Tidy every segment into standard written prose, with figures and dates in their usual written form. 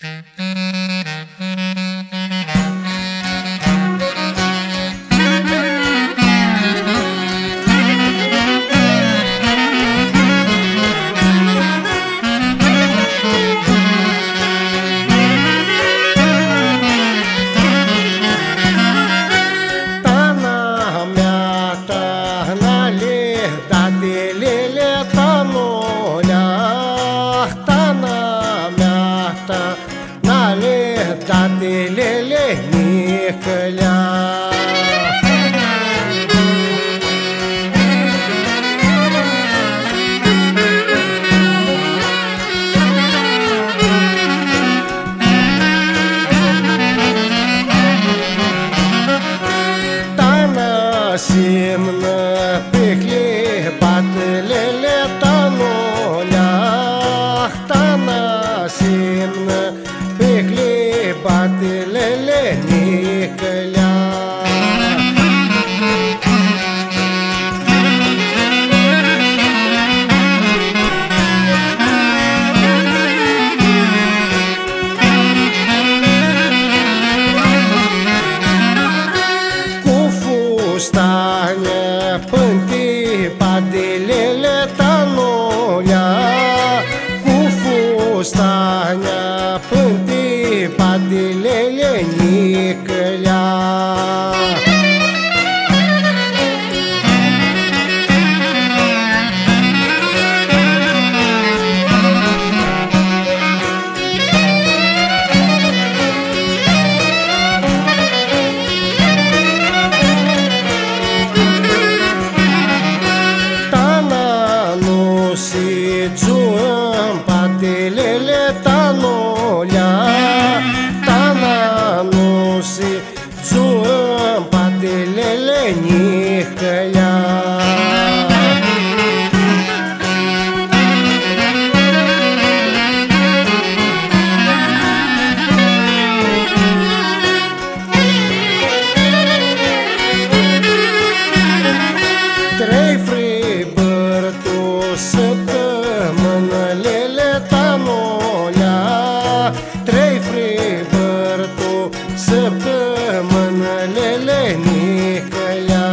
Tatelele Nicălea. Tana simnă pe clepatlele tanolea, Tana simnă pe clepatlele Nicălea. Stania pânti padelele tanolea, cu fustania pânti padelele Nicălea. Juăm patelele tanolea, Tana nu si juăm patelele Nicălea. Trei fribări tu săptămânălele tanolea, trei fribări tu săptămânălele Nicălea.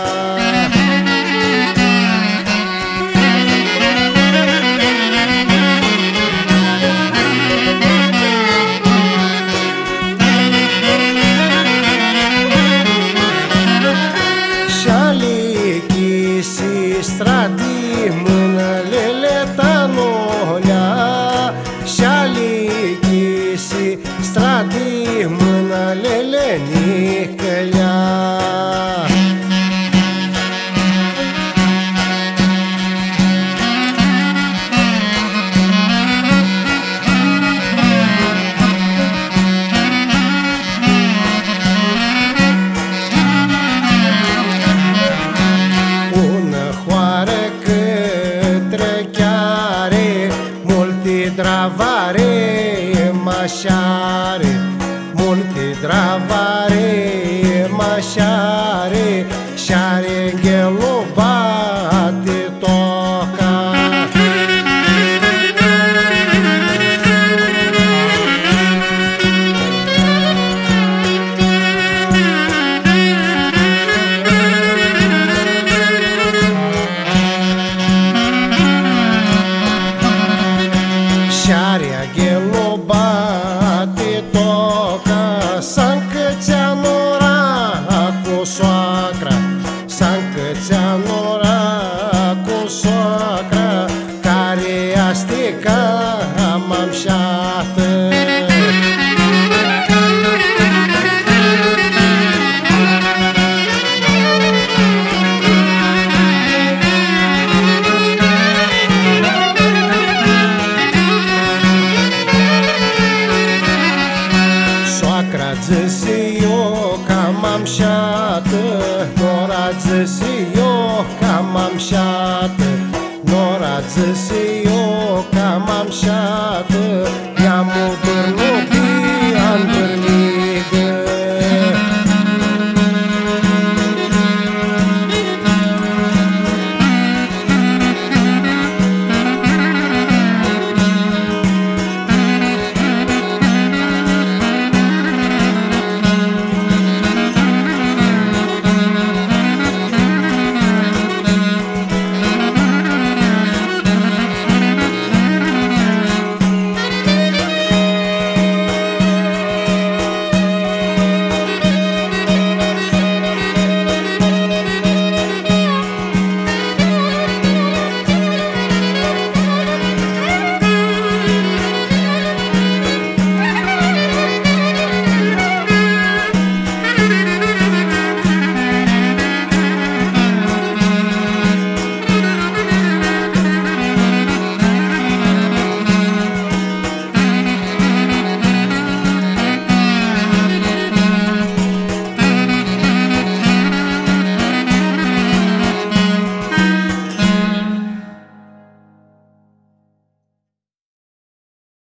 Stradi mânălele tanolea, și-ali ghisi stradi mânălele Nicălea. Dravare mașare, multe dravare mașare, și-are ghelobate toca. Și-are ghelobate toca, s-a-încățea nora cu soacra, s-a-încățea nora cu soacra, care a stricat mamșată. Zise eu ca mamșată, nora zise eu ca mamșată, nora zise eu ca mamșată.